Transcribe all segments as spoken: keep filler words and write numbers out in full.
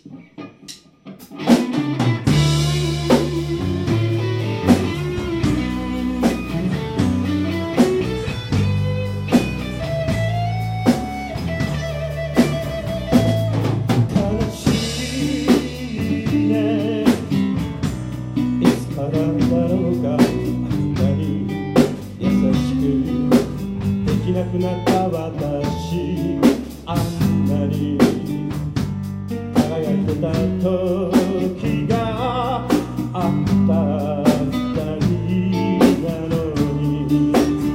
なくなった私、あんなに輝いてた時があった二人なのに、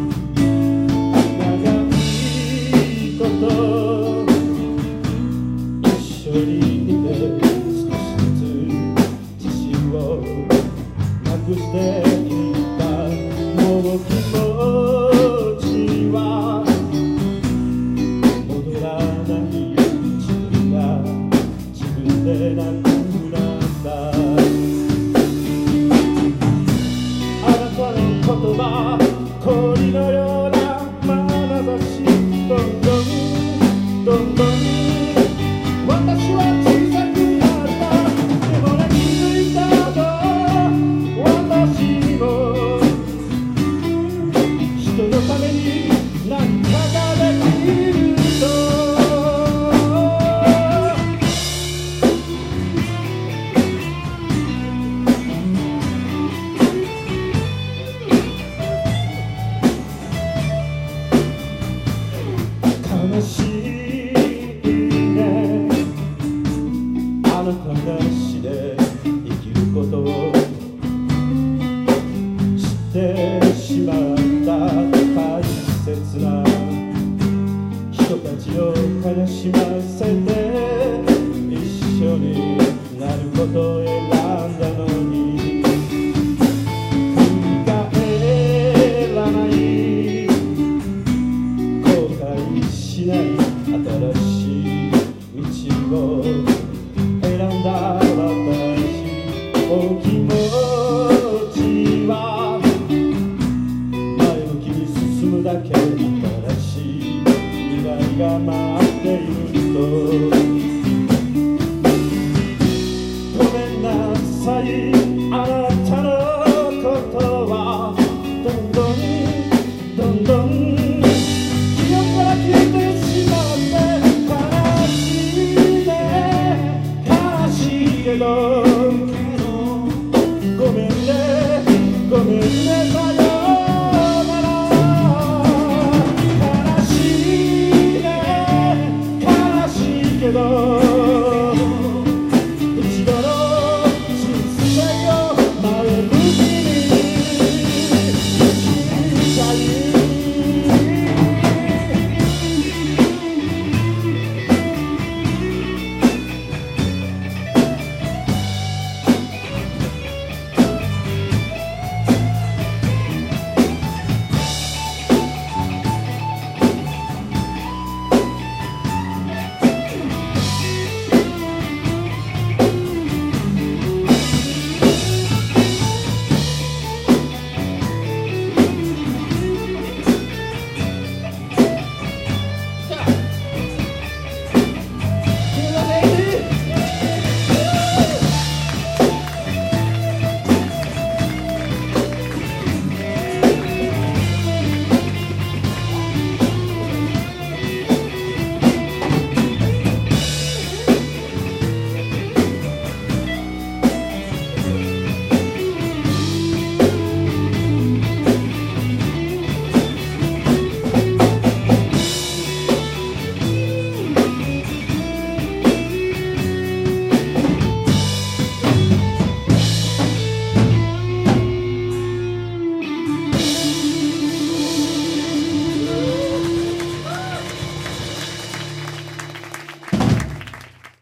長いこと一緒にいて少しずつ自信をなくしていった。もう気持ちは戻らない自分が自分でなくなった。あなたの言葉、氷のような眼差し、どんどんどんどん私は小さくなった。でもね、気づいたと私も人のために何かができると。悲しいね、あなたなしで生きることを知ってしまった大切な人たちを悲しませて一緒になることを選んだのに、振り返らない後悔しない新しい道を選んだ私、お気持ちは前向きに進むだけ、新しい未来が待っていると。ごめんなさい、あなたのことはどんどんどんどん記憶から消えてしまって、悲しいね、悲しいけど